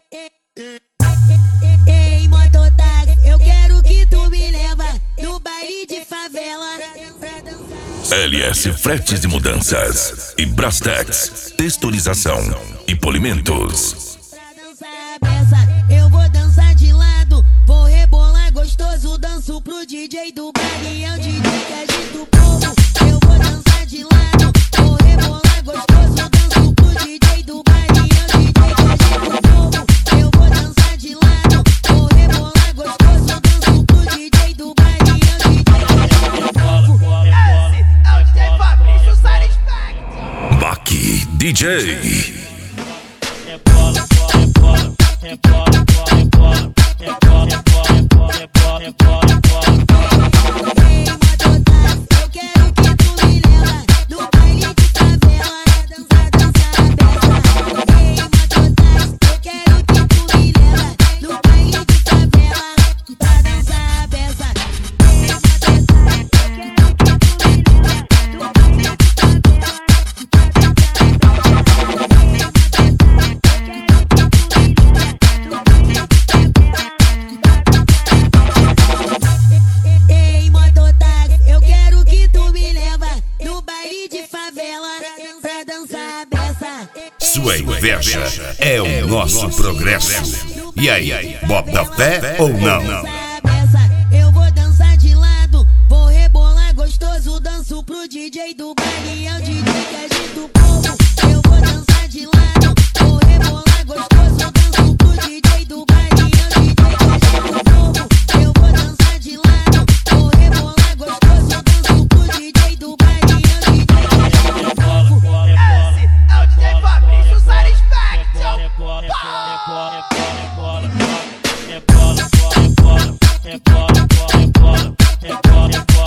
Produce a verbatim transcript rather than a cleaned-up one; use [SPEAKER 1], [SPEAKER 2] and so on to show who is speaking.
[SPEAKER 1] Ei, mototáxi, eu quero que tu me leva no baile de favela.
[SPEAKER 2] L S Fretes e Mudanças e Brastex, texturização e polimentos.
[SPEAKER 1] Pra dançar a beça, eu vou dançar de lado, vou rebolar gostoso, danço pro D J do baile, é o D J que agita o povo. Eu vou dançar de lado, vou rebolar gostoso, danço pro D J do baile, é o D J que agita o povo. Eu vou dançar de lado, vou rebolar gostoso, danço pro D J do baile, é o D J que agita o povo.
[SPEAKER 3] Esse é o D J Fabrício Salles Pack.
[SPEAKER 2] Baque D J. Sua inveja é o nosso progresso. E aí, bota fé ou não?
[SPEAKER 1] Eu vou dançar de lado, vou rebolar gostoso, danço pro D J do baile, é o D J que agita o povo. Eu vou dançar de lado, vou rebolar gostoso, danço pro D J do baile, é o D J que agita o povo. Eu vou dançar de lado, vou rebolar gostoso, danço pro D J do baile, é o D J que agita o povo.
[SPEAKER 3] Esse é o D J Fabrício Salles Pack.
[SPEAKER 4] Rebola, rebola, rebola, rebola, rebola, rebola, rebola, rebola, rebola, rebola.